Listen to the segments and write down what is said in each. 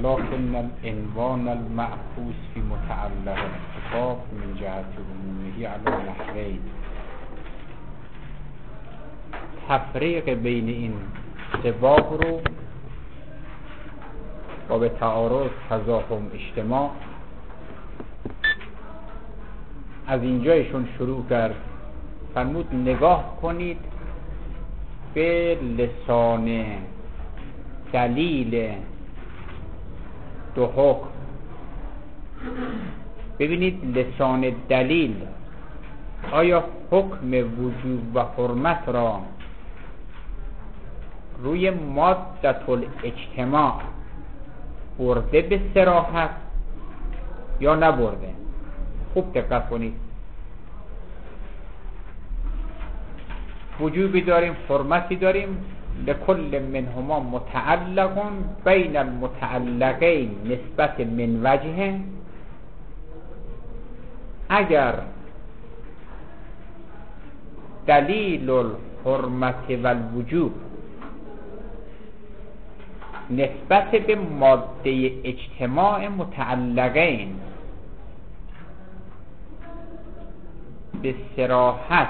ولكن العنوان المأخوذ في متعلق الخطاب من جهة عمومه على نحوين. تفریق بین این سه باب رو با به تعارض تزاحم اجتماع از اینجایشون شروع کرد. فرمود نگاه کنید به لسان دلیل دو حکم، ببینید لسان دلیل آیا حکم وجوب و حرمت را روی مادة الاجتماع برده به صراحت یا نبرده؟ خوب دقت کنید. وجوبی داریم، حرمتی داریم، لکل منهما متعلق بین المتعلقین نسبت من وجه. اگر دلیل الحرمت و الوجوب نسبت به ماده اجتماع متعلقین به صراحت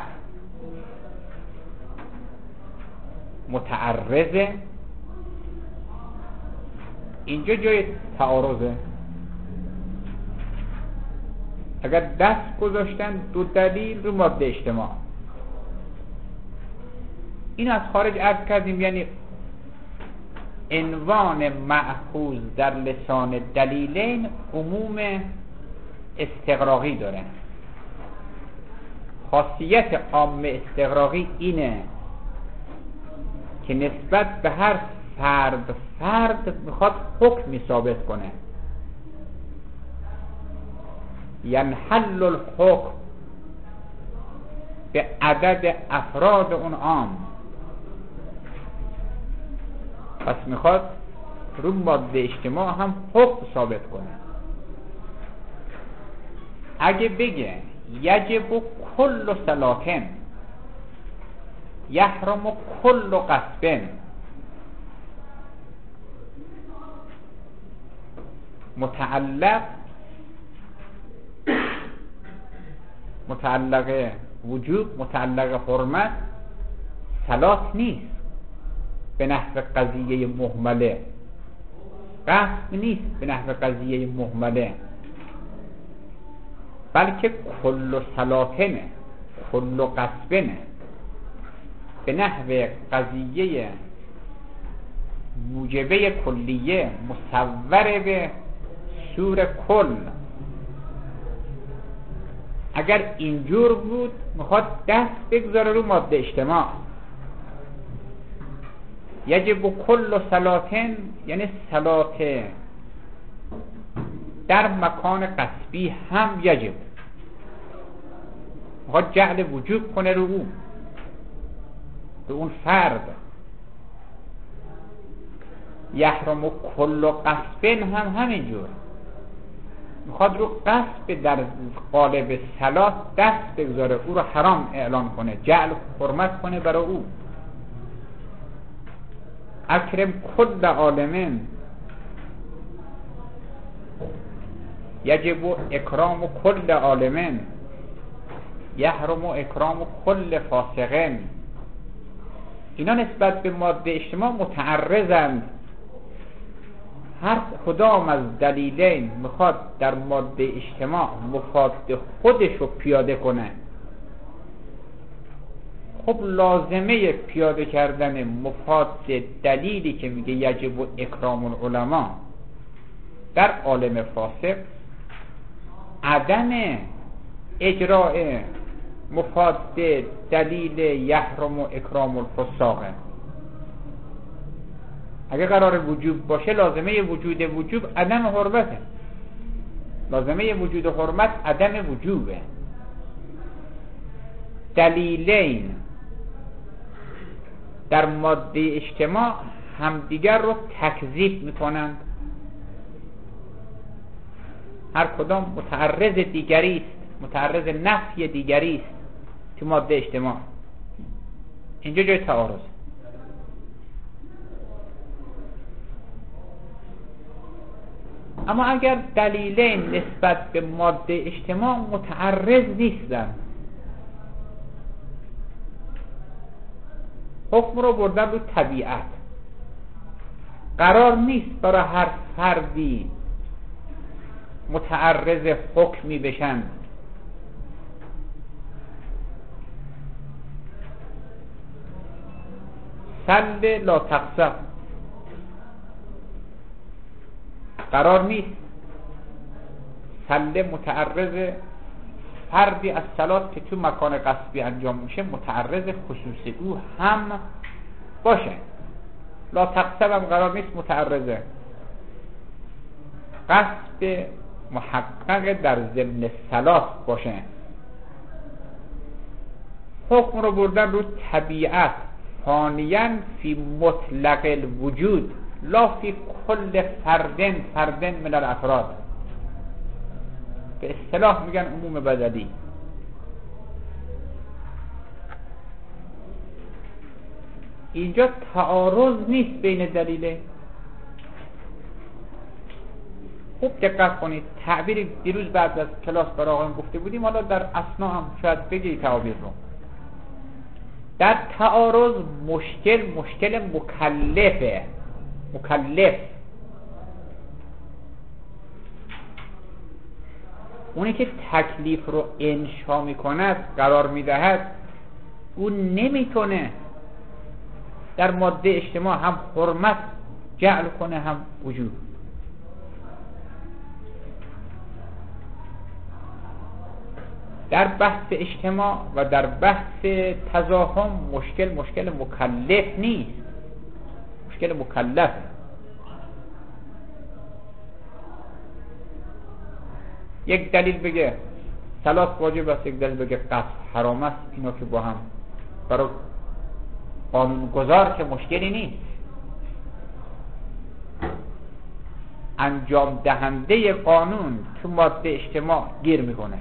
متعرضه، اینجا جای تعارضه. اگر دست گذاشتن دو دلیل رو ماده اجتماع، این از خارج عرض کردیم، یعنی عنوان مأخوذ در لسان دلیلین عموم استغراقی داره. خاصیت عام استغراقی اینه که نسبت به هر فرد میخواد حکمی ثابت کنه. ینحل الحکم به عدد افراد اون عام، پس میخواد رو ماده اجتماع هم حکم ثابت کنه. اگه بگه یجب کل سلاکن یحرم کل غصب، متعلق وجوب، متعلق حرمت، صلاح نیست به نحو قضیه مهمله، غصب نیست به نحو قضیه مهمله، بلکه کل سلاکنه، کل غصبنه، به نحو قضیه موجبه کلیه مصور به صور کل. اگر اینجور بود میخواد دست بگذاره رو ماده اجتماع. یجب کل صلاتن یعنی صلات در مکان قصبی هم یجب، میخواد جعل وجوب کنه رو اون، به اون فرد. یحرم کل قصبن هم همینجور، میخواد رو قصب در قالب صلاح دست بگذاره، او رو حرام اعلان کنه، جعل حرمت کنه برای او. اکرم کل عالمین یجب اکرام کل عالمین یحرم اکرام کل فاسقین. اینا نسبت به ماده اجتماع متعرضند. هر کدام از دلیلین میخواد در ماده اجتماع مفاد خودش رو پیاده کنه. خب لازمه پیاده کردن مفاد دلیلی که میگه یجب اکرام العلماء در عالم فاسق عدم اجراء مفاد دلیل یحرم و اکرام الفساقه. اگه قرار وجوب باشه لازمه وجود عدم حرمته، لازمه وجود حرمت عدم وجوبه. دلیلین در ماده اجتماع همدیگر رو تکذیب میکنند، هر کدام متعرض دیگری است، متعرض نفی دیگری است تو ماده اجتماع. اینجا جای تعارض. اما اگر دلیلین نسبت به ماده اجتماع متعرض نیستن، حکم رو بردن رو طبیعت، قرار نیست برای هر فردی متعرض حکمی بشن. سل لا تقسم، قرار نیست سل متعرض فردی از صلات که تو مکان غصبی انجام میشه متعرض خصوص او هم باشه. لا تقسم هم قرار نیست متعرضه. قصد محقق در ضمن صلات باشه. حکم رو بردن رو طبیعت، ثانیاً فی مطلق الوجود لا فی کل فردن من الافراد. به اصطلاح میگن عموم بدلی. اینجا تعارض نیست بین دلیله. خوب دقت کنید، تعبیر دیروز بعد از کلاس برای آقایون گفته بودیم، حالا در اثنا هم شاید بگی تعبیر رو. در تعارض مشکل مکلفه. مکلف اونی که تکلیف رو انشا میکند، قرار میدهد، اون نمیتونه در ماده اجتماع هم حرمت جعل کنه هم وجود. در بحث اجتماع و در بحث تزاحم مشکل مکلف نیست، مشکل مکلفه. یک دلیل بگه صلات واجب است، یک دلیل بگه قصد حرام است، اینا که با هم برای قانون گذار که مشکلی نیست. انجام دهنده قانون تو ماده اجتماع گیر میکنه.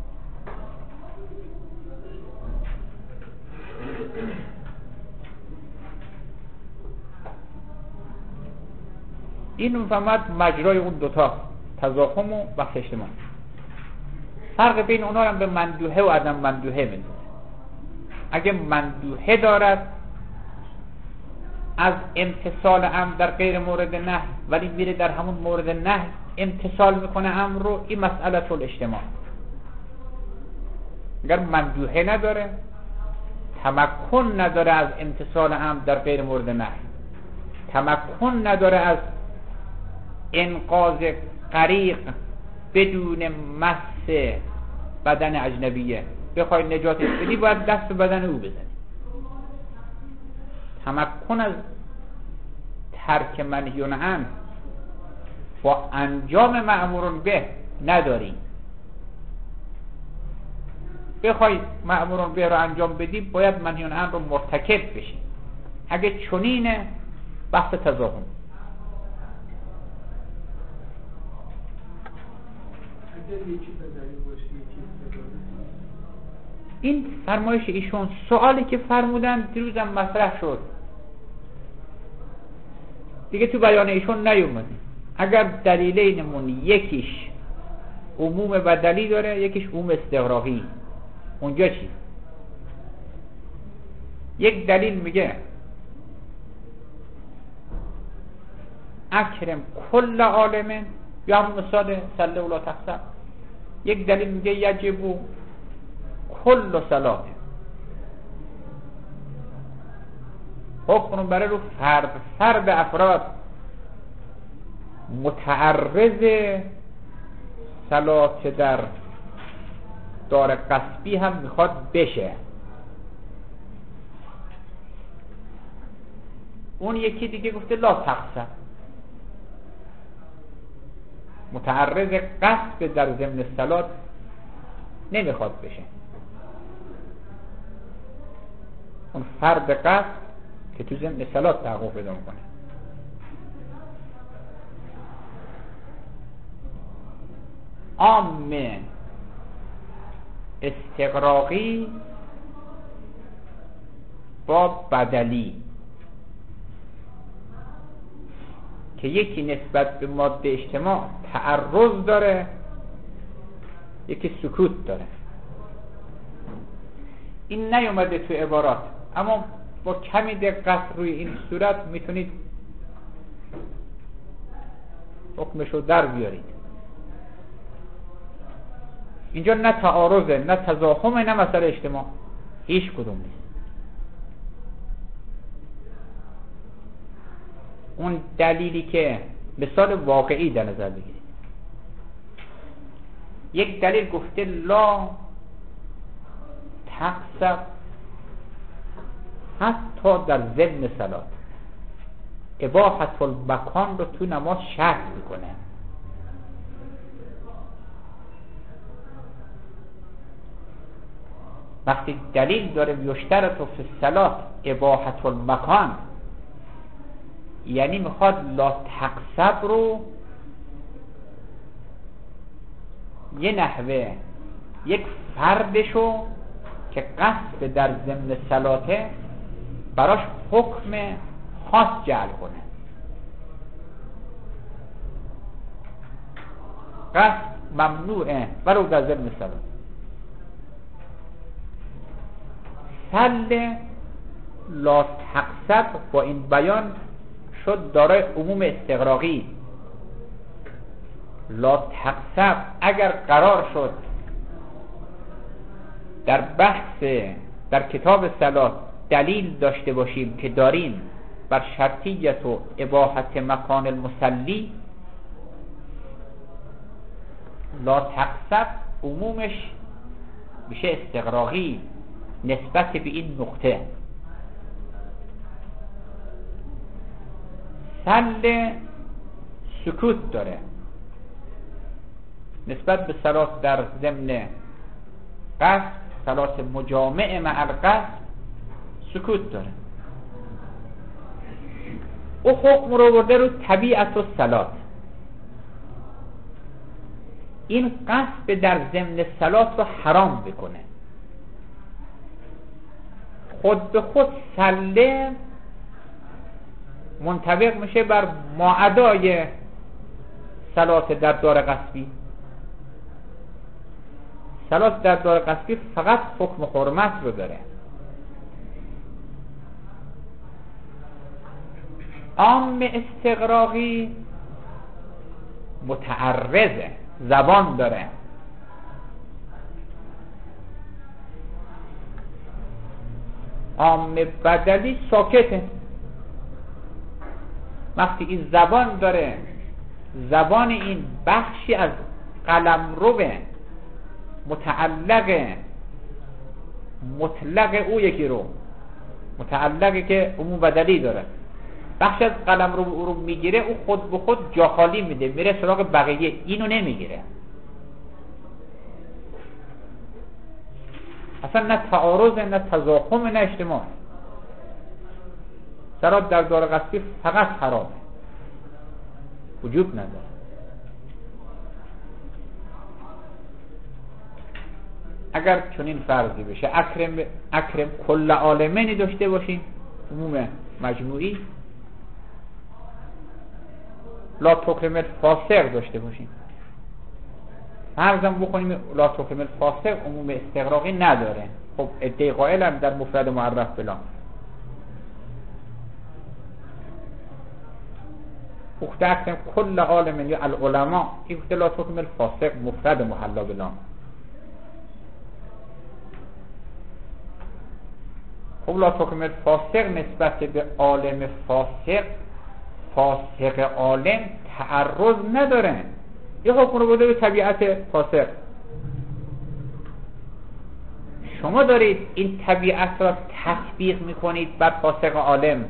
این مفهمت مجرای اون دوتا، تزاحم و بحث اجتماع. فرق بین اونا هم به مندوحه و عدم مندوحه میدونه. اگه مندوحه دارد از امتصال امر در غیر مورد نهی، ولی میره در همون مورد نهی امتصال میکنه امر رو، این مسئله الاجتماع. اگر مندوحه نداره، تمکن نداره از امتصال امر در غیر مورد نهی، تمکن نداره از انقاذ غریق بدون مس بدن اجنبیه، بخوای نجاتش بدی باید دست به بدن او بزنی. تمکن از ترک منهی عنه با انجام مأمور به نداری. بخوای مأمور به رو انجام بدی باید منهی عنه رو مرتکب بشی. اگه چنینه بحث تزاحم. این فرمایش ایشون، سوالی که فرمودن دیروزم مطرح شد دیگه، تو بیان ایشون نیومده. اگر دلیلینمون یکیش عموم بدلی داره، یکیش عموم استغراقی، اونجا چی؟ یک دلیل میگه اکرم کل عالم، یا همون مثال صلی ولا تقسم. یک دلیل میگه یجب کل صلات. حکم برای رو فرد افراد متعرض صلات در دار قصبی هم میخواد بشه. اون یکی دیگه گفته لا تقسم، متعرض قصب در ضمن صلات نمیخواد بشه. اون فرد قصب که تو ضمن صلات تحقق پیدا میکنه. عام استغراقی با بدلی که یکی نسبت به ماده اجتماع تعرض داره، یکی سکوت داره. این نیومده تو عبارات، اما با کمی دقت روی این صورت میتونید حکمشو در بیارید. اینجا نه تعارضه، نه تضاخمه، نه مسئله اجتماع، هیچ کدوم نیست. اون دلیلی که مثال واقعی در نظر بگیرید، یک دلیل گفته لا تقصر حتی در ضمن صلات، اباحت المکان رو تو نماز شرط میکنه. وقتی دلیل داره یشترط فی الصلات اباحت المکان، یعنی میخواد لا تقصد رو یه نحوه یک فردشو که قصد در ضمن صلاته براش حکم خاص جعل کنه. قصد ممنوعه ولو در ضمن صلات. سل لا تقصد با این بیان شد دارای عموم استغراقی. لا تقصد اگر قرار شد در بحث در کتاب صلات دلیل داشته باشیم که داریم بر شرطیت و اباحت مکان المصلی، لا تقصد عمومش میشه استغراقی نسبت به این نقطه. سل سکوت داره نسبت به صلات در ضمن قصد، صلات مجامع مع القصد سکوت داره. او حکم رو برده رو طبیعت و صلات. این قصد در ضمن صلات رو حرام بکنه. خود به خود سله منطبق میشه بر ماعدای صلات در دار قصبی. صلات در دار قصبی فقط حکم حرمت رو داره. عام استغراقی متعرضه، زبان داره. عام بدلی ساکته. وقتی این زبان داره، زبان این بخشی از قلمرو متعلق مطلق او یکی رو، متعلقی که عموم بدلی داره، بخش از قلمرو او رو میگیره، او خود به خود جا خالی میده، میره سراغ بقیه، اینو نمیگیره. اصلا نه تعارض، نه تضاخم، نه اجتماع. صلات در دار قصبی فقط حرامه، وجوب نداره. اگر چنین فرضی بشه اکرم کل عالمینی داشته باشیم، عموم مجموعی، لا تکرم الفاسق داشته باشیم، فرضم بکنیم لا تکرم الفاسق عموم استغراقی نداره. خب ادعای قائلن در مفرد معرف بلا. اخت اکرم کل عالمین یا العلماء، اخت لا تکرم الفاسق مفرد محلا بلا. خب لا تکرم الفاسق نسبت به عالم فاسق، فاسق عالم تعرض نداره. یه حکم رو بوده به طبیعت فاسق. شما دارید این طبیعت را تطبیق میکنید بر فاسق عالم.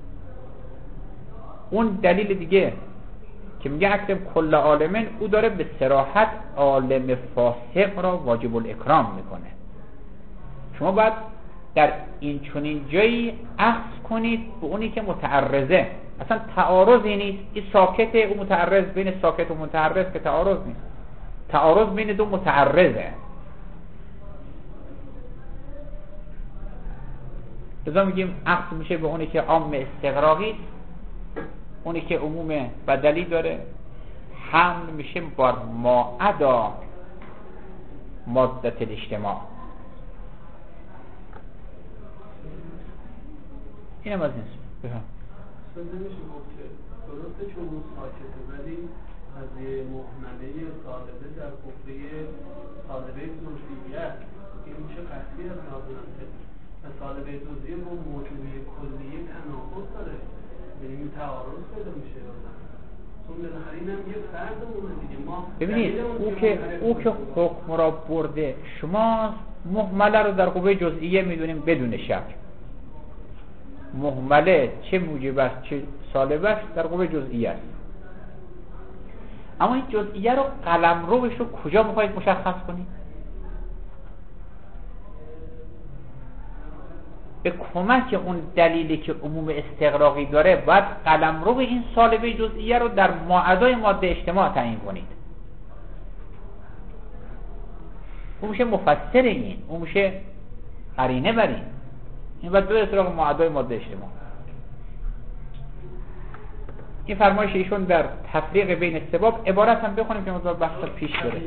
اون دلیل دیگه که میگه اکرم کل عالمین، او داره به صراحت عالم فاسق را واجب الاکرام میکنه. شما باید در این چنین جایی اخذ کنید به اونی که متعرضه. اصلا تعارضی نیست، این ساکته، او متعرض. بین ساکت و متعرض که تعارض نیست، تعارض بین دو متعرضه. لذا میگیم اخذ میشه به اونی که عام استغراقی، اونی که عموم بدلی داره حمل میشه بر ما عدا مادت الاجتماع. اینم از نیست بفهم نمیشه گفت که درسته چون اون ساکته ولی از یه محمله طالبه در قفه طالبه جزئیت این میشه قطعی از نابودن که طالبه جزئیه با موجودی کلیه تناقض داره، یعنی این تعارض پیدا میشه. چون بالاخره اینم یه فردمونه دیگه. ما ببینید او که حکم را برده، شما محمله رو در قوه جزئیه میدونیم بدون شک. محمله چه موجب است چه سالب است در قوه جزئیه است. اما این جزئیه رو قلمروش رو کجا میخواید مشخص کنید؟ به کمک اون دلیلی که عموم استغراقی داره باید قلمرو این سالبه جزئیه رو در ماعدای ماده اجتماع تعیین کنید. اون میشه مفسر این، اون میشه قرینه بر این باید به سراغ ماعدای ماده اجتماع. این فرمایش ایشون در تفریق بین سباب عبارت هم بخونیم که مطابق بحث پیش بره.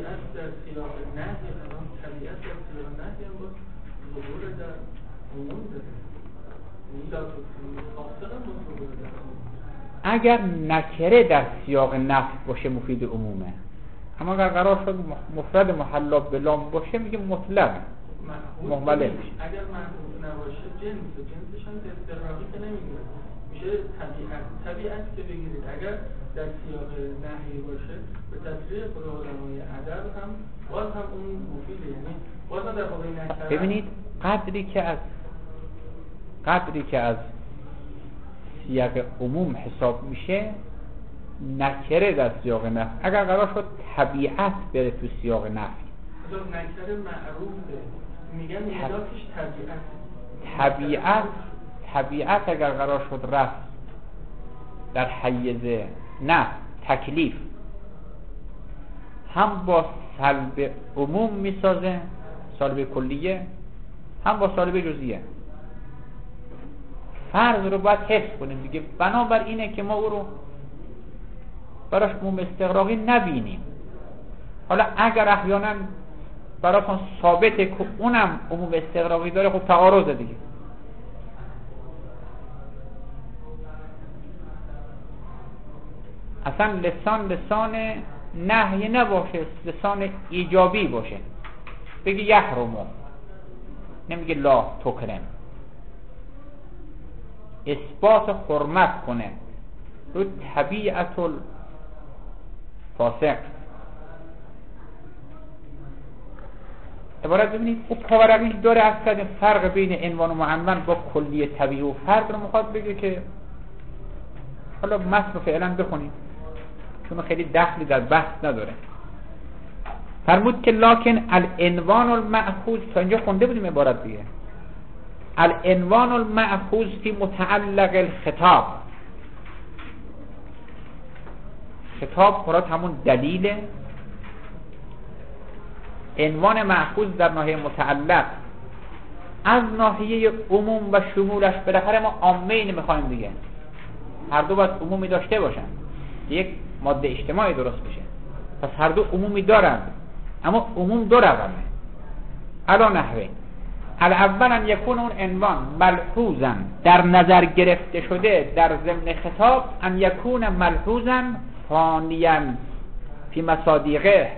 اگر نکره در سیاق نفی باشه مفید عمومه، اما اگر قرار شد مفرد محلا به لام باشه میگه مطلق محمله میشه. اگر محمول نباشه جنسش هم استغراقی که نمیگیره، میشه طبیعت که بگیرید. اگر در سیاق نهی باشه به تصریح خود علمای ادب هم باز هم اون مفیده، یعنی باز هم در قضای نکره. ببینید قدری که از سیاق عموم حساب میشه نکره در سیاق نفی. اگر قرار شد طبیعت بره تو سیاق نفی، نکره معروفه، میگن مدافش طبیعت اگر قرار شد رفت در حیز نه تکلیف، هم با سلب عموم میسازه، سلب کلیه، هم با سلب جزئیه. فرض رو باید حفظ کنیم دیگه. بنابر اینه که ما او رو براش عموم استغراقی نبینیم. حالا اگر احیانا براتون ثابته که اونم عموم استغراقی داره، خب تعارضه دیگه. اصلا لسان نهی نباشه، لسان ایجابی باشه. بگی یحرمو، نمیگه لا تکرم. اثبات حرمت کنه رو طبیعت الفاسق. عبارت ببینید او پاورقی داره از کردن فرق بین عنوان و معنون با کلیه طبیعی و فرق رو میخواد بگه که حالا متن رو فعلا بخونید چون خیلی دخلی در بحث نداره. فرمود که لکن العنوان المأخوذ، تا اینجا خونده بودیم عبارت دیگه، العنوان المأخوذ فی متعلق الخطاب. خطاب مراد همون دلیل، عنوان مأخوذ در ناحیه متعلق از ناحیه عموم و شمولش. بالاخره ما عامه اینو میخوایم دیگه، هر دو باید عمومی داشته باشن، یک ماده اجتماعی درست بشه. پس هر دو عمومی دارن، اما عموم دو رقمه. علا نحوه الاول ان یکون اون عنوان ملحوظا، در نظر گرفته شده در ضمن خطاب، ان یکون ملحوظا فانیا فی مصادیقه،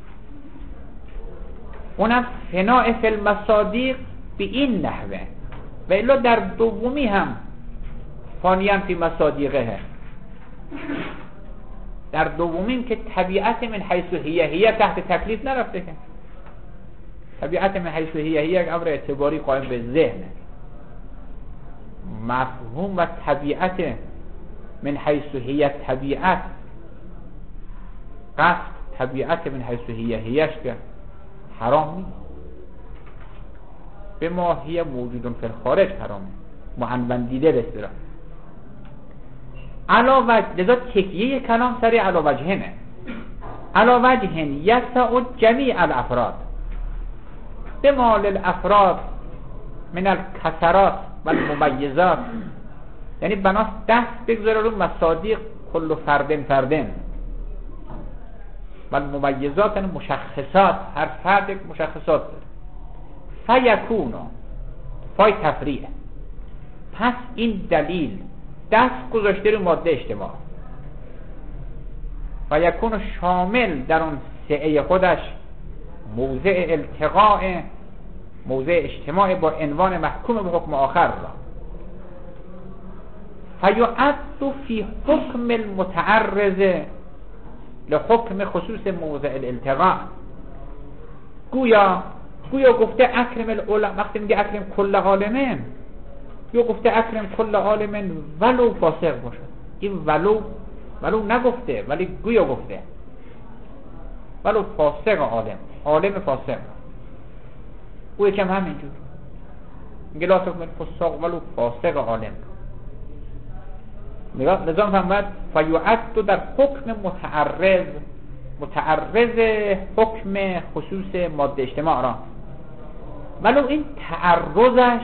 اونم فناء فی المصادیق به این نحوه، و الا در دومی هم فانیا فی مصادیقه. در دومین که طبیعت من حیث هیه تحت تکلیف نرفته، که طبیعت من حیث هیه یک امر اعتباری قائم به ذهنه. مفهوم و طبیعت من حیث هیه طبیعت، قصد طبیعت من حیث هیهش که حرام نیست، به ماهی موجودون فی الخارج حرامه، معنون دیده به اصطلاح. علا وجه، لذا تکیه کلام سر علا وجهنه. علا وجهن یسع جمیع الافراد بما للافراد من الکسرات و الممیزات یعنی بناست دست بگذاره رو مصادیق کل فردن و ممیزات مشخصات، هر فرد یک مشخصات داره. فیکونو فای تفریع، پس این دلیل دست گذاشته رو ماده اجتماع و یکون شامل در اون سعه خودش موضع التقاء، موضع اجتماع با عنوان محکوم به حکم آخر را فیعد فی حکم المتعرض لحکم خصوص موضع الالتقاء. گویا گفته اکرم العلماء، وقتی میگه اکرم کل عالمین، یا گفته اکرم کل عالمین ولو فاسق باشد. این ولو نگفته، ولی گویا گفته ولو فاسق عالم فاسق. او یکم همینجور میگه لا تکمل فساق ولو فاسق عالم. نظام فهمد فیعد در حکم متعرض حکم خصوص ماده اجتماع را، ولو این تعرضش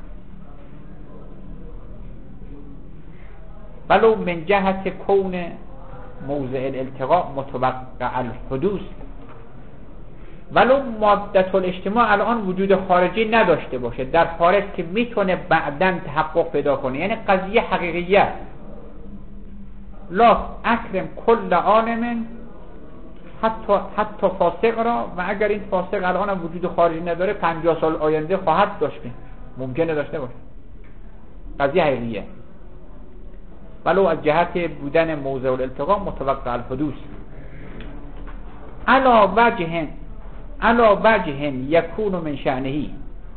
ولو من جهت کون موضع الالتقاء متوقع الحدوث، ولو مادة الاجتماع الان وجود خارجی نداشته باشه، در خارج که میتونه بعداً تحقق پیدا کنه، یعنی قضیه حقیقیت. لا اکرم کل عالم حتی فاسق را، و اگر این فاسق الان هم وجود خارجی نداره 50 سال آینده خواهد داشت، ممکنه داشته باشه، قضیه حقیقیه. ولو از جهت بودن موضع الالتقاء متوقع الحدوث علا وجه یکون من شأنهی.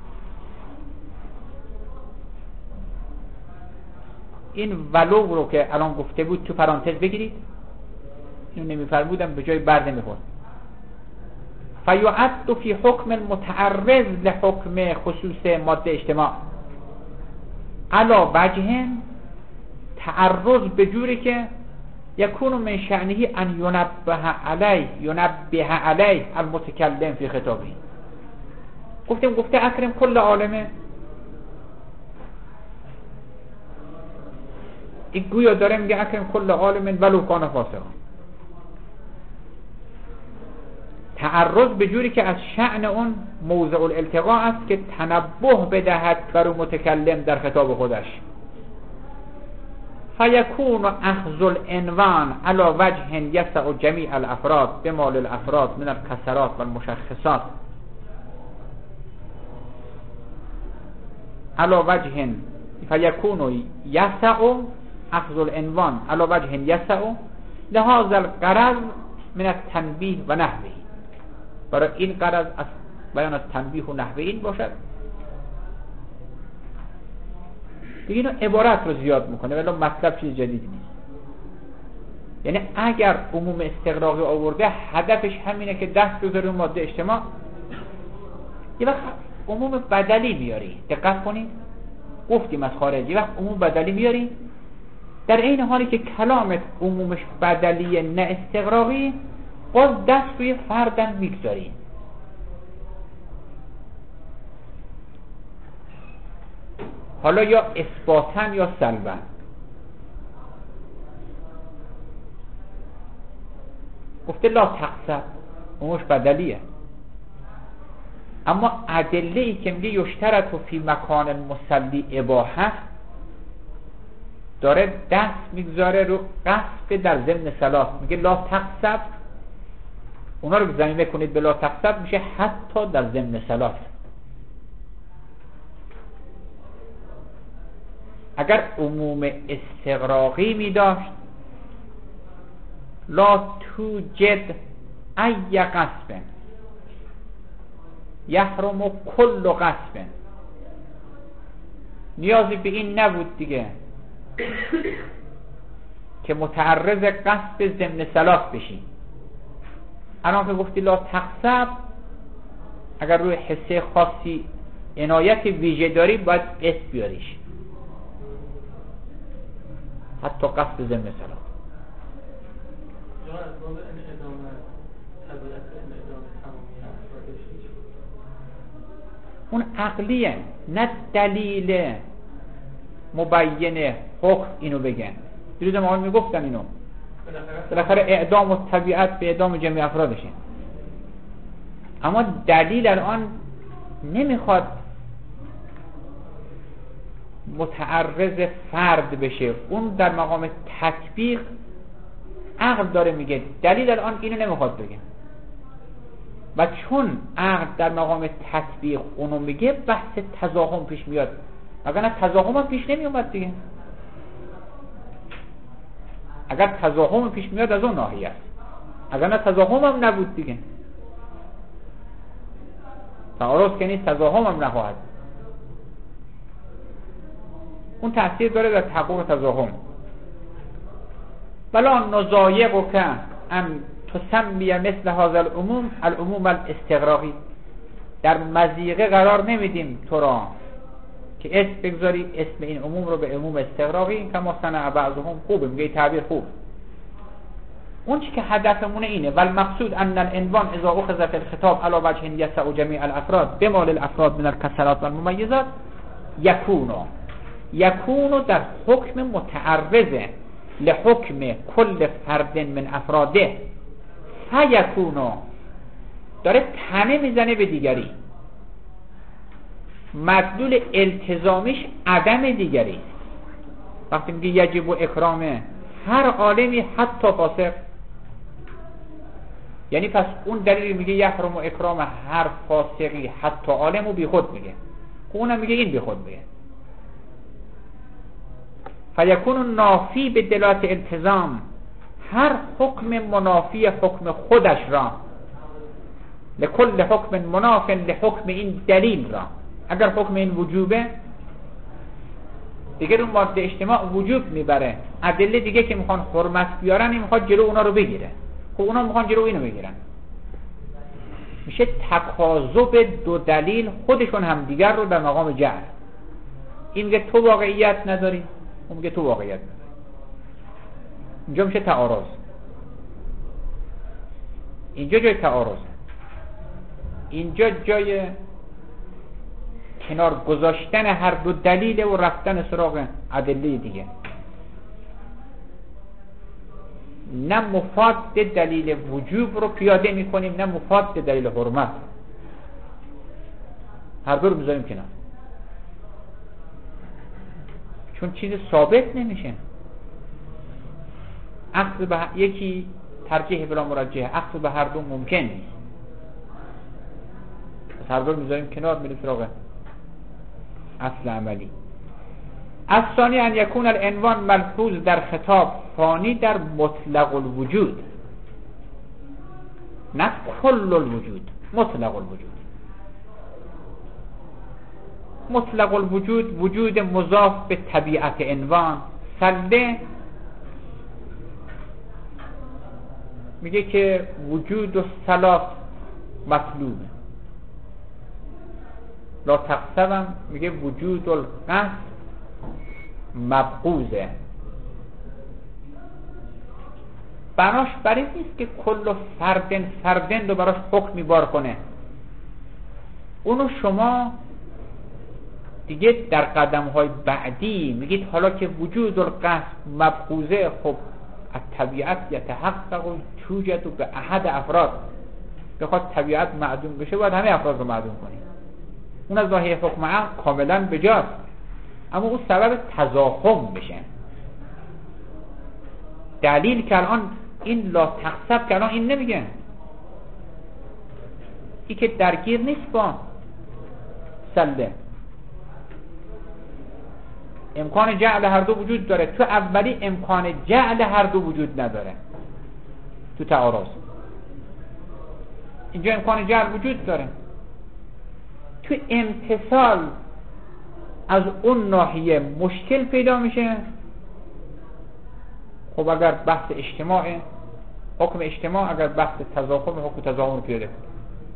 این ولو رو که الان گفته بود تو پرانتز بگیرید، اینو نمیفرمودم به جای برد نمیخورد. فیعد فی حکم المتعرض لحکم خصوص ماده اجتماع علا وجه، تعرض به جوری که یکون من شأنه ان ینبه علیه المتکلم فی خطابی. گفته اکرم کل عالمه، این گویا داره میگه اکرم کل عالم ولو کان فاسقا. تعرض به جوری که از شأن اون موضع الالتقاء است که تنبه بدهد بر متکلم در خطاب خودش. فیکون اخذ العنوان علی وجه یسع جمیع الافراد بمال الافراد من الکسرات و المشخصات علی وجه فیکون یسع اخذ العنوان علی وجه یسع لهذا الغرض من التنبیه و نحوه. برای این غرض از بیان از تنبیه و نحوه این باشد. دیگه اینو عبارت رو زیاد میکنه ولی مطلب چیز جدیدی نیست. یعنی اگر عموم استغراقی آورده هدفش همینه که دست بذاره ماده اجتماع، یه وقت عموم بدلی میاری. دقت کنید، گفتیم از خارجی وقت عموم بدلی میاری، در این حالی که کلامت عمومش بدلی نه استغراقی، باز دست روی فردن میگذاری. حالا یا اثباتن یا سلبن. گفته لا تقصد، عمومش بدلیه، اما ادله‌ای که میگه یشترط و فی مکان المصلی اباحه، داره دست میگذاره رو قصد در ضمن صلاح. میگه لا تقصد، اونا رو ضمیمه کنید به لا تقصد، میشه حتی در ضمن صلاح. اگر عموم استغراقی می داشت لا توجد ای قصب یحرم کل قصب، نیازی به این نبود دیگه که متعرض قصد ضمن صلاح بشی. الان که گفتی لا تقصب، اگر روی حسه خاصی عنایت ویژه داری باید اسم بیاریش، حتی قصد ضمن صلاح. اون عقلیه نه دلیله. مبین حکم اینو بگن. دیروز ما میگفتن اینو بالاخره اعدام و طبیعت به اعدام جمعی افرادشه، اما دلیل الان نمیخواد متعرض فرد بشه، اون در مقام تطبیق عقل داره میگه، دلیل الان اینو نمیخواد بگه و چون عقل در مقام تطبیق اونو میگه بحث تضاهم پیش میاد، اگر نه تضاهم هم پیش نمیومد دیگه. اگر تضاهم پیش میاد از اون ناحیه است، اگر نه تضاهم هم نبود دیگه. تعارض که نیست، تضاهم هم نخواهد. اون تأثیر داره در تحقق تضاهم. بلا نزایق که ام تسمی مثل هذا العموم العموم الاستغراقی، در مضیقه قرار نمیدیم تو را که اسم بگذاری اسم این عموم رو به عموم استغراقی، کما صنع بعضهم. خوبه، میگه تعبیر خوب. اون چی که هدفمونه اینه، والمقصود ان العنوان اذا اخذ في الخطاب على وجه يسع جميع الافراد بما للافراد من الكسرات والمميزات یکونو در حکم متعرض لحکم کل فرد من افراده، فیکونو داره تنه میزنه به دیگری، مدلول التزامیش عدم دیگری. وقتی میگه یجب و اکرامه هر عالمی حتی فاسق، یعنی پس اون دلیل میگه یحرم و اکرام هر فاسقی حتی عالم و بی خود میگه، اونم میگه این بی خود میگه. فیکون نافی به دلالت التزام، هر حکم منافی حکم خودش را، لکل حکم مناف لحکم این دلیل را. اگر حکم این وجوبه دیگه اون ماده اجتماع وجوب میبره، ادله دیگه که میخوان حرمت بیارن این میخواد جلو اونا رو بگیره، خب اونا میخوان جلو اینو بگیرن، میشه تکاذب دو دلیل خودشون هم دیگر رو در مقام جعل. این میگه تو واقعیت نداری، اون میگه تو واقعیت نداری، اینجا میشه تعارض. اینجا جای تعارض، اینجا جای کنار گذاشتن هر دو دلیل و رفتن سراغ ادله دیگه. نه مفاد دلیل وجوب رو پیاده میکنیم، نه مفاد دلیل حرمت، هر دو رو میذاریم کنار، چون چیز ثابت نمیشه. اخذ به یکی ترجیح بلا مرجح، اخذ به هر دو ممکن نیست، پس هر دو رو میذاریم کنار، میریم سراغ اصل عملی. الثانی ان یکون العنوان ملحوظ در خطاب فانی در مطلق الوجود، نه کل الوجود، مطلق الوجود. مطلق الوجود وجود مضاف به طبیعت عنوان. سله میگه که وجود و ثلاث مطلوبه. لا تقسم میگه وجود القصد مبغوضه. براش برای نیست که کل فردن رو براش حکمی بار کنه، اونو شما دیگه در قدم‌های بعدی میگید حالا که وجود القصد مبغوضه، خب الطبیعت یتحقق و توجد به احد افراد، بخواد طبیعت معدوم بشه باید همه افراد رو معدوم کنی. اون از ناحیه حکم عقل کاملا بجاست، اما اون سبب تضاهم بشه. دلیل که الان این لا تقسب که الان این نمیگه، این که درگیر نیست با سله. امکان جعل هر دو وجود داره، تو اولی امکان جعل هر دو وجود نداره، تو تعارض. اینجا امکان جعل وجود داره، تو امتصال از اون ناحیه مشکل پیدا میشه. خب اگر بحث اجتماع، حکم اجتماع، اگر بحث تضاهم، حکم تضاهم رو پیاده کنه.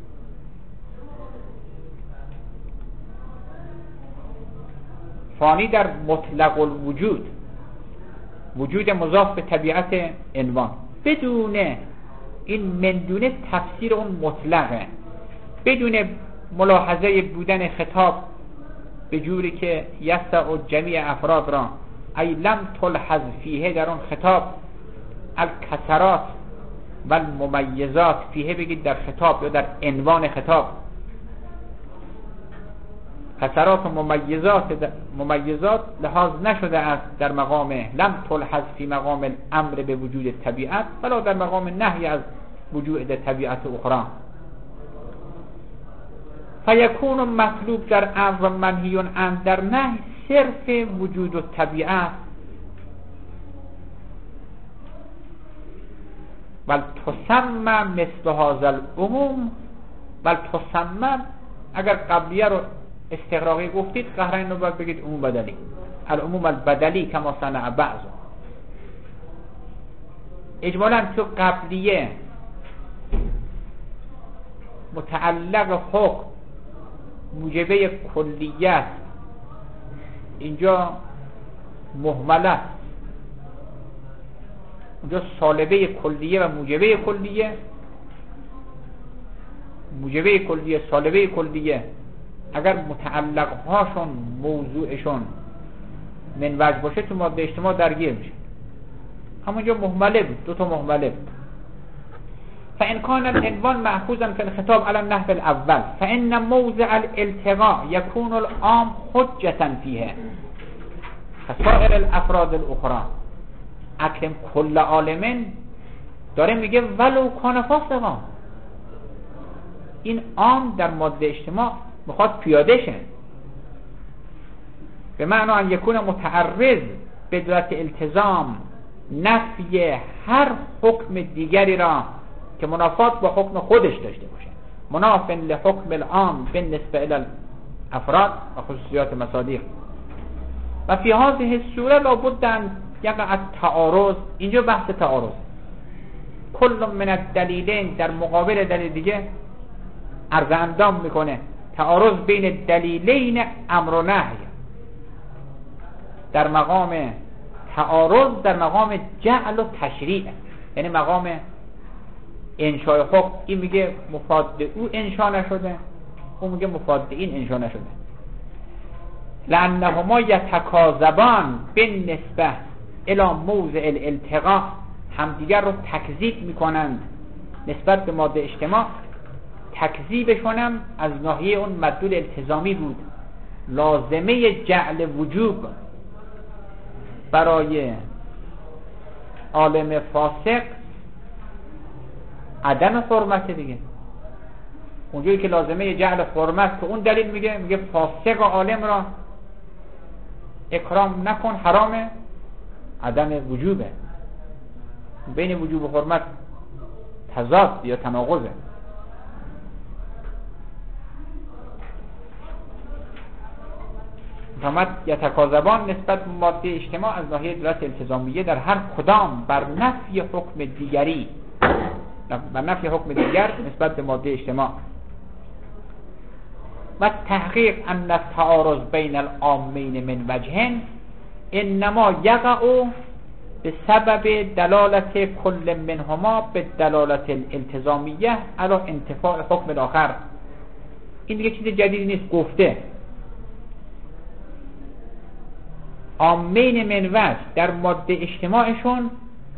فانی در مطلق الوجود، وجود مضاف به طبیعت عنوان، بدون این مندونه تفسیر اون مطلقه، بدون ملاحظه بودن خطاب به جوری که یسع و جمیع افراد را، ای لم تلحظ فیه در اون خطاب، الکسرات و الممیزات، فیه بگید در خطاب یا در عنوان خطاب، کسرات و ممیزات لحاظ نشده است در مقام لم تلحظ فی مقام الامر به وجود طبیعت، ولا در مقام نهی از وجود طبیعت اخرى. فیکون مطلوب در امر و منهی عنه در نهی صرف وجود و طبیعت، بل تسمى مثل هذا العموم، بل تسمى اگر قبلیه رو استغراقی گفتید قهرین رو باید بگید عموم بدلی، العموم البدلی کما صنع بعض. اجمالا تو قبلیه متعلق حکم موجبه کلیت اینجا مهمله است، اونجا سالبه کلیه و موجبه کلیه، موجبه کلیه سالبه کلیه اگر متعلق هاشون موضوعشون من وجه باشه تو ماده اجتماع درگیر میشه. همونجا مهمله بود، دو تا مهمله بود. فإن كان العنوان مأخوذا في الخطاب على النحو الأول فإن موضع الالتقاء يكون العام حجة فيه كسائر الأفراد الأخرى. اکرم کل عالمین داره میگه ولو کان فاسقا، این عام در ماده اجتماع میخواد پیاده شه، به معنی ان یکون متعرض به دلالت التزام نفی هر حکم دیگری را که منافات با حکم خودش داشته باشه، مناف لحکم العام بالنسبه الی الافراد و خصوصیات مصادیق. و فی هذه الصوره لابد ان یقع التعارض، اینجا بحث تعارض، کل من الدلیلین در مقابل دلیل دیگه عرض اندام میکنه، تعارض بین دلیلین امر و نهی، در مقام تعارض در مقام جعل و تشریع، یعنی مقام انشاء حکم، این میگه مفاد او انشاء نشده، اون میگه مفاد این انشاء نشده، لانهما یتکاذبان بالنسبه الی موضع الالتقاء، همدیگر رو تکذیب میکنند نسبت به ماده اجتماع. تکذیبشون هم از ناحیه اون مدلول التزامی بود، لازمه جعل وجوب برای عالم فاسق عدم حرمت دیگه. اونجایی که لازمه جعل حرمت که اون دلیل میگه فاسق عالم را اکرام نکن، حرامه، عدم وجوبه، بین وجوب و حرمت تضاد یا تناقضه. فهمت یتکاذبان نسبت به ماده اجتماع از ناحیه دلالت التزامیه در هر کدام بر نفی حکم دیگری، بر نفی حکم دیگر نسبت به ماده اجتماع. و تحقیق ان التعارض بین العامین من وجه انما یقع به سبب دلالت کل منهما به دلالت الالتزامیه علی انتفاع حکم الاخر. این دیگه چیز جدیدی نیست، گفته عامین من وجه در ماده اجتماعشون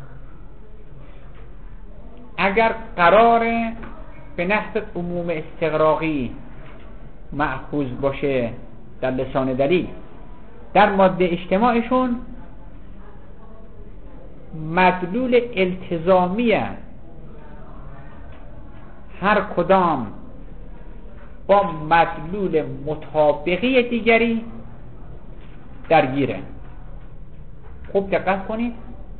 اگر قرار به نحو عموم استغراقی مأخوذ باشه در لسان دلیل، در ماده اجتماعشون مدلول التزامی هر کدام با مدلول مطابقی دیگری درگیره. خوب دقت کنید،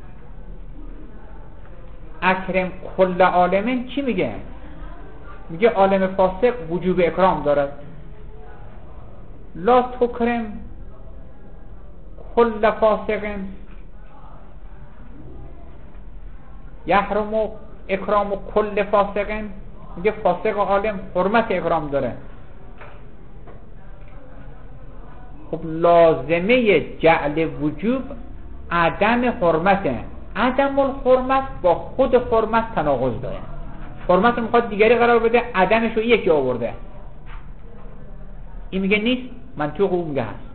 اکرم کل عالمین چی میگه؟ میگه عالم فاسق وجوب اکرام دارد، لا تکرم کل فاسق یحرم اکرام کل فاسق، میگه فاسق عالم حرمت اکرام داره. خب لازمه جعل وجوب عدم حرمته، عدم الحرمت با خود حرمت تناقض داره، حرمت میخواد دیگری قرار بده، عدمش رو یکی آورده. این میگه نیست، منطوق اون میگه هست.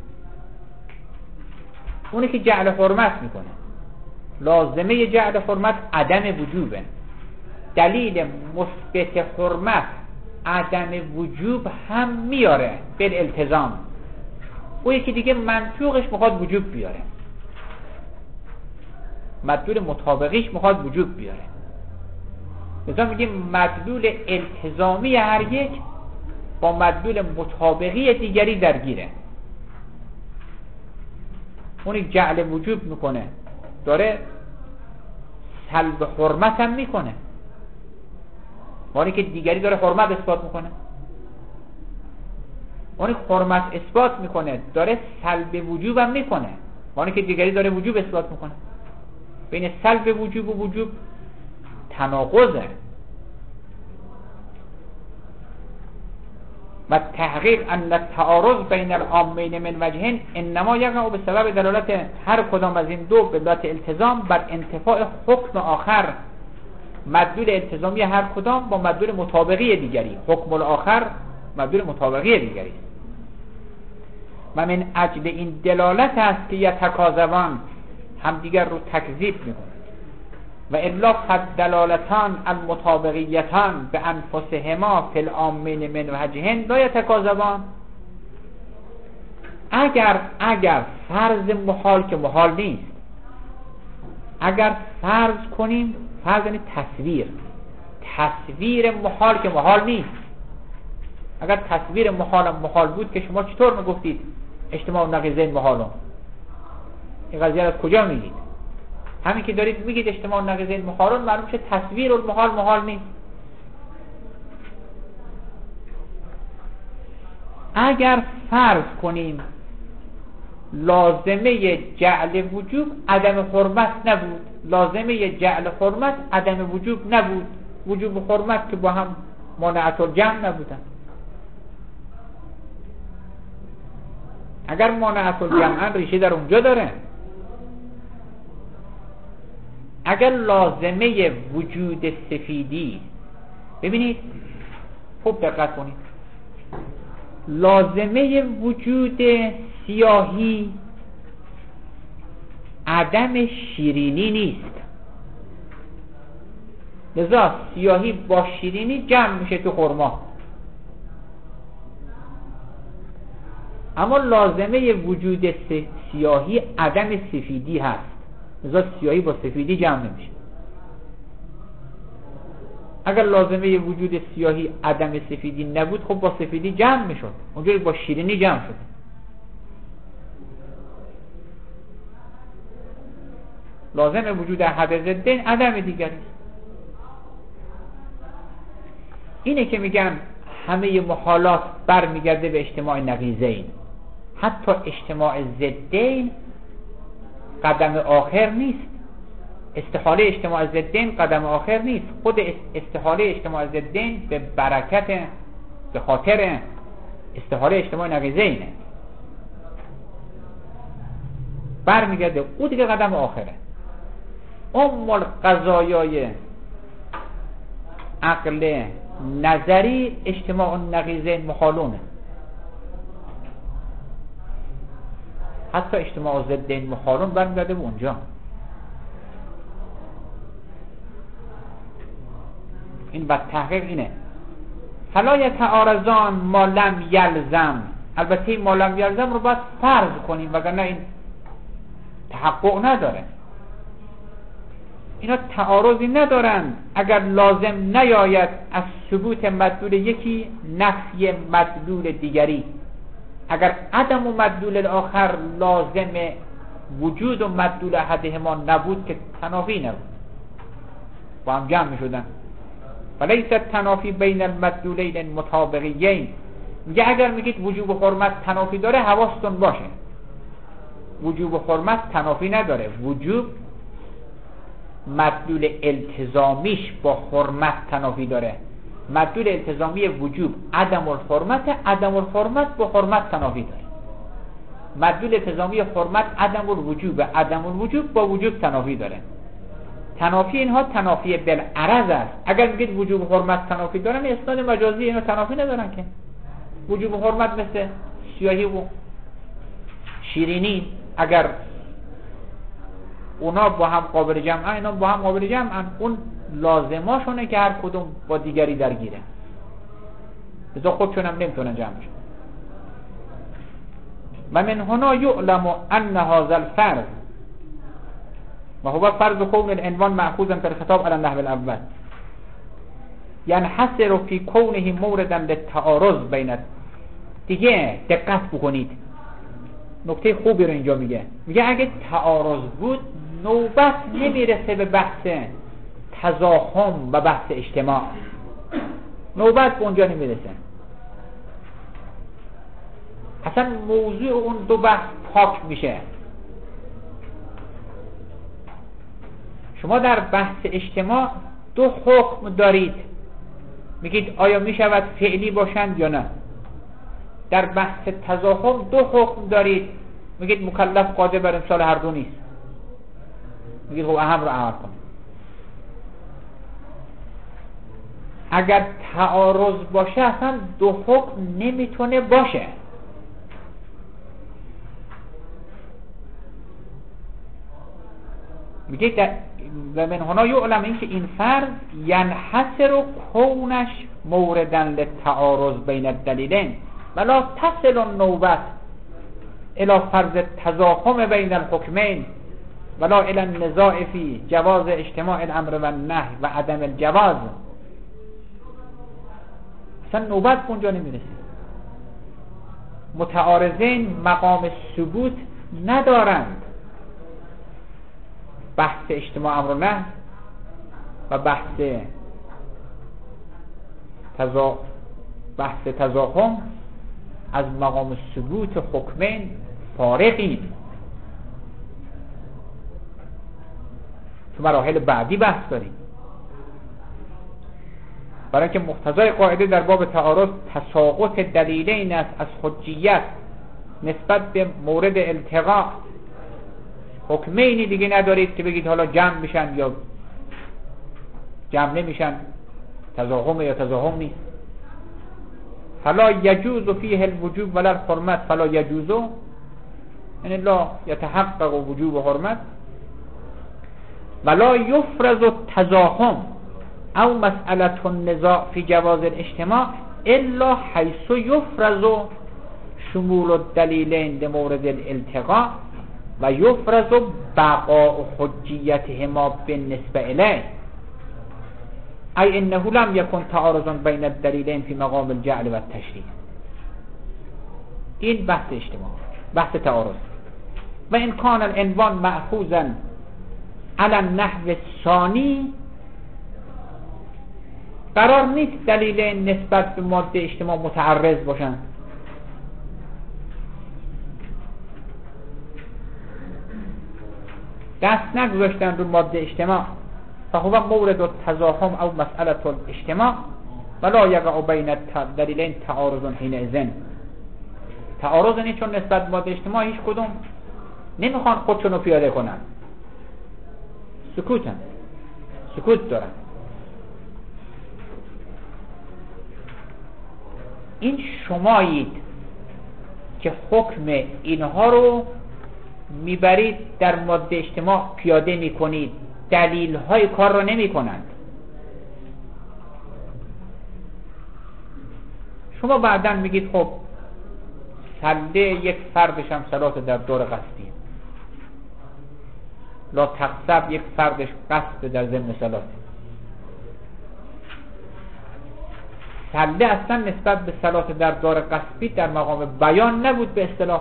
اونی که جعل حرمت میکنه، لازمه جعل حرمت عدم وجوبه. دلیل مثبت حرمت عدم وجوب هم میاره بالالتزام. اون یکی دیگه منطوقش میخواد وجوب بیاره، مدلول مطابقیش میخواد وجوب بیاره. لذا میگیم مدلول التزامی هر یک با مدلول مطابقی دیگری درگیره. اونی جعل وجوب میکنه داره سلب حرمت هم میکنه، اونی که دیگری داره حرمت اثبات میکنه. اونی حرمت اثبات میکنه داره سلب وجوب هم میکنه، اونی که دیگری داره وجوب اثبات میکنه. بین سلب وجوب و وجوب تناقضه. و تحقیق ان التعارض بین العامین من وجهین انما یقع به سبب دلالت هر کدام از این دو به علت التزام بر انتفاع حکم آخر. مدلول التزامی هر کدام با مدلول مطابقی دیگری، حکم الاخر مدلول مطابقی دیگری. و من اجل این دلالت است که یتکاذبان هم دیگر رو تکذیب میکنه. و الا فالدلالتان المطابقیتان به انفسهما فی العامین من وجهین لا یتکاذبان. اگر فرض محال که محال نیست، اگر فرض کنیم، فرض یعنی تصویر محال که محال نیست. اگر تصویر محال بود که شما چطور میگفتید اجتماع نقیضین محالون؟ این قضیه از کجا میگید؟ همین که دارید میگید اجتماع نقیضین محالون، معلوم شه تصویر المحال محال نیست. اگر فرض کنیم لازمه جعل وجوب عدم حرمت نبود، لازمه جعل حرمت عدم وجوب نبود، وجوب و حرمت که با هم مانعت الجمع نبودن. اگر مانعت الجمع ریشه در اونجا داره، اگر لازمه وجود سفیدی، ببینید خوب دقت کنید، لازمه وجود سیاهی عدم شیرینی نیست. لذا سیاهی با شیرینی جمع میشه تو خرما. اما لازمه وجود سیاهی عدم سفیدی هست، لذا سیاهی با سفیدی جمع نمیشه. اگر لازمه وجود سیاهی عدم سفیدی نبود، خب با سفیدی جمع میشد، اونجوری با شیرینی جمع شد. لازم وجود احد ضدین عدم دیگری. اینه که میگن همه محالات برمیگرده به اجتماع نقیضین. حتی اجتماع ضدین قدم آخر نیست. استحاله اجتماع ضدین قدم آخر نیست. خود استحاله اجتماع ضدین به برکت، به خاطر استحاله اجتماع نقیضینه برمیگرده. او دیگه قدم آخره. القضایای عقل نظری اجتماع نقیضین محالونه. حتی اجتماع ضدین محالون برمیگرده به اونجا. این و تحقیق اینه فلا یتعارضان ما لم یلزم. البته ما لم یلزم رو باید فرض کنیم وگرنه این تحقق نداره. اینا تعارضی ندارن اگر لازم نیاید از ثبوت مدلول یکی نفی مدلول دیگری. اگر عدم و مدلول آخر لازم وجود و مدلول احدهما نبود که تنافی نبود، با هم جمع می شدن. ولیس تنافی بین المدلولین المطابقیین. میگه اگر میگید وجوب و حرمت تنافی داره، حواستون باشه وجوب و حرمت تنافی نداره. وجوب مدلول التزامیش با حرمت تنافی داره. مدلول التزامی وجوب عدم الحرمت، عدم الحرمت با حرمت تنافی داره. مدلول التزامی حرمت عدم الوجوب، عدم الوجوب با وجوب تنافی داره. تنافی اینها تنافی بالعرض است. اگر میگید وجوب و حرمت تنافی دارن، اسناد مجازی اینو تنافی ندارن که. وجوب و حرمت مثل سیاهی و شیرینی اگر اونا با هم قابل جمعن، اینا با هم قابل جمعن، اون لازماشونه که هر کدوم با دیگری درگیره، لذا خودشون هم نمیتونن جمع شن. و من هنا یعلم ان هذا الفرض و هو فرض کون العنوان مأخوذا في الخطاب على النحو الاول ينحصر في كونه موردا للتعارض بین. دیگه دقت بکنید، نکته خوبی رو اینجا میگه اگه تعارض بود نوبت نمیرسه به بحث تزاحم و بحث اجتماع، نوبت به اونجا نمیرسه، اصلا موضوع اون دو بحث پاک میشه. شما در بحث اجتماع دو حکم دارید، میگید آیا میشود فعلی باشند یا نه. در بحث تزاحم دو حکم دارید، میگید مکلف قادر بر امسال هر دو نیست، میگید خب اهم رو عمل کنید. اگر تعارض باشه اصلا دو حکم نمیتونه باشه. میگه و من هنا یعلم این که این فرض ینحصر و کونش موردا للتعارض بین الدلیلین ولا تصل النوبت الى فرض تزاحم بین الحکمین ولا الى النزاع فی جواز اجتماع الامر و النهی و عدم الجواز. اصلا نوبت اونجا نمیرسه. متعارضین مقام ثبوت ندارند. بحث اجتماع امر و نهی و بحث تزاحم از مقام ثبوت حکمین فارغیم. تو مراحل بعدی بحث داریم، برای اینکه مقتضای قاعده در باب تعارض تساقط دلیلین است از حجیت نسبت به مورد التقاء. حکمینی دیگه ندارید که بگید حالا جمع میشن یا جمع نمیشن، تزاحم یا تزاحم نیست. فلا یجوز فیه الوجوب ولا الحرمت فلا یجوز، یعنی لا یتحقق وجوب و حرمت. ولا یفرض التزاحم او مسئله النزاع فی جواز الاجتماع الا حیث یفرض شمول الدلیلین لمورد الالتقاء و یفرض بقاء حجیتهما بالنسبه الیه ای انه لم یکن تعارض بین الدلیلین فی مقام الجعل و التشریع. این بحث اجتماع، بحث تعارض. و ان کان العنوان مأخوذا علی النحو الثانی، قرار نیست دلیلین نسبت به ماده اجتماع متعرض باشند. دست نگذاشتن رو ماده اجتماع، فهو مورد التزاحم او مسئله الاجتماع ولا یقع بین الدلیلین تعارض حینئذ. تعارض نیست، چون نسبت به ماده اجتماع هیچ کدوم نمیخوان خودشونو پیاده کنن، سکوت دارن. این شمایید که حکم اینها رو میبرید در ماده اجتماع پیاده میکنید، دلیل های کار رو نمی کنند. شما بعداً میگید خب سله یک فردش هم صلات در دور قصدی، لا تقصب یک فردش قصد در ضمن صلات. سله اصلا نسبت به صلات در دور قصدی در مقام بیان نبود به اصطلاح.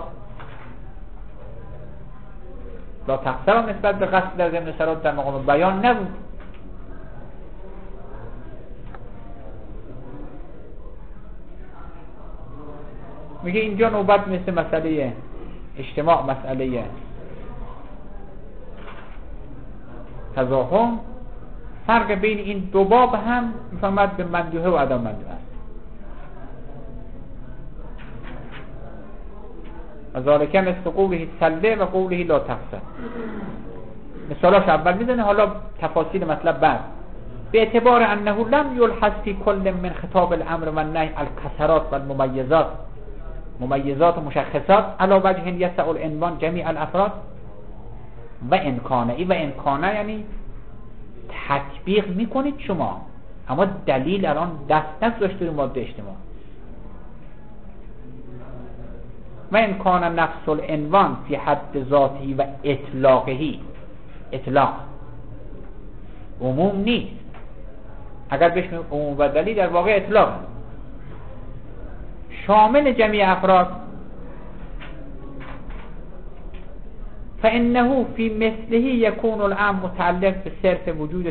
لا تقصب نسبت به قصد در ضمن صلات در مقام بیان نبود. میگه اینجا نوبت مثل مسئله اجتماع، مسئله تزاحم، فرق بین این دو باب هم میفهمد به مندوحه و عدم مندوحه است. و ذالک مثل قوله سله و قوله لا تقصد. مثالاش اول میزنه، حالا تفاصیل مطلب بعد. به اعتبار انه لم یلحظ فی کل من خطاب الامر و النهی الکسرات و الممیزات، ممیزات و مشخصات علی وجه یسع العنوان جمیع الافراد و امکانه. ای و امکانه یعنی تطبیق میکنید شما، اما دلیل الان دست نگذاشته رو ماده اجتماع. و امکان نفس العنوان فی حد ذاتی و اطلاقهی، اطلاق عموم نیست. اگر بشنیم عموم و دلیل در واقع اطلاق شامل جمیع افراد، فانه فی مثله یکون الامر متعلق به صرف وجود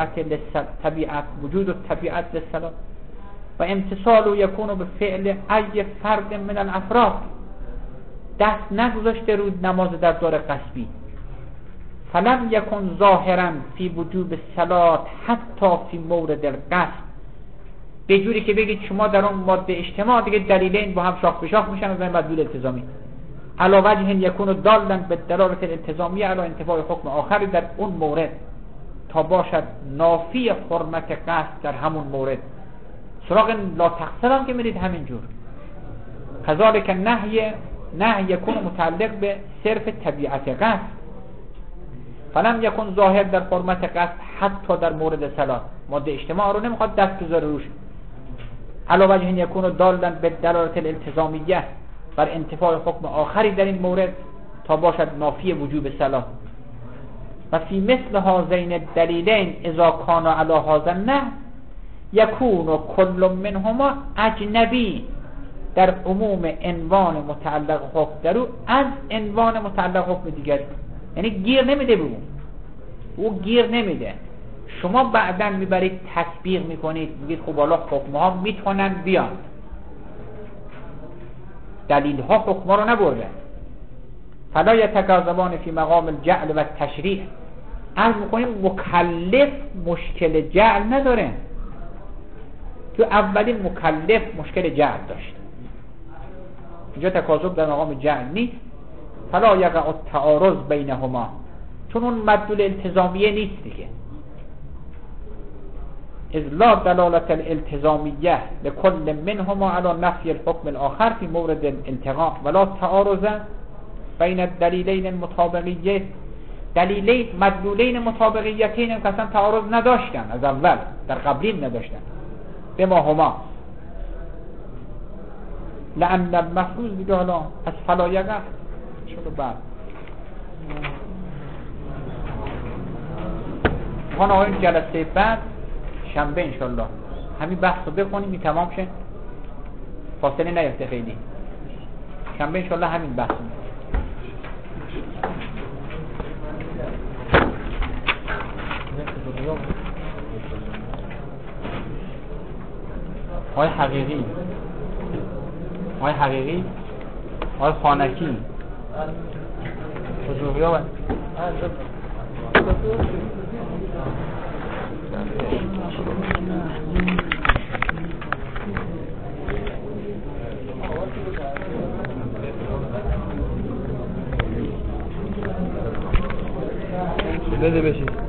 وجود الطبیعت للصلاة و امتصال یکون به فعل ای فرد من الافراد. دست نگذاشته رو نماز در دور قصبی. فلم یکن ظاهرا فی وجوب الصلاة حتی فی مورد القصد، به جوری که بگید شما در اون ماده اجتماع دیگه دلیلین با هم شاخ به شاخ میشن و مدلول التزامی علی وجه یکون دالا به دلالت الالتزامی علی انتفاع حکم آخری در اون مورد تا باشد نافی حرمت قصد در همون مورد. سراغ لا تقصر هم که میرید همینجور. کذالک نهی یکون متعلق به صرف طبیعت قصد. فلم یکن ظاهر در حرمت قصد حتی در مورد صلاة. ماده اجتماع رو نمیخواد دست بذاره روش. علی وجه یکون دالا به دلالت الالتزامیه بر انتفاع حکم آخری در این مورد تا باشد نافی وجوب صلاة. و فی مثل هذین الدلیلین اذا کان علی هذا نه یکون کل منهما اجنبی در عموم عنوان متعلق حکم درو از عنوان متعلق حکم دیگری. یعنی گیر نمیده به او گیر نمیده. شما بعداً میبرید تطبیق میکنید، میگید خب حالا حکمها میتونن بیان، دلیل ها حکمها رو نبرده. فلا یتکاذبان فی مقام الجعل و تشریع. از میکنیم مکلف مشکل جعل نداره، تو اولین مکلف مشکل جعل داشت، اینجا تکاذب در مقام جعل نیست. فلا یقع التعارض بینهما، چون اون مدلول التزامیه نیست دیگه. اذ لا دلالت الالتزامیه لكل منهما على نفی الحکم الاخر فی مورد الانتقاء ولا تعارض بین الدلیلین المطابقیه. دلیلین مدلولین مطابقیتین هم اصلا تعارض نداشتن، از اول در قبلین نداشتن. به ما هما لأن المفروض دیگه حالا از فلا یقع شد. بعد آقایون جلسه بعد شنبه انشالله همین بحث رو بخونیم، این تمام شه، فاصله نیفته خیلی. شنبه انشالله همین بحث رو آقای حقیقی، آقای خانکی حضوری ها بده بشید.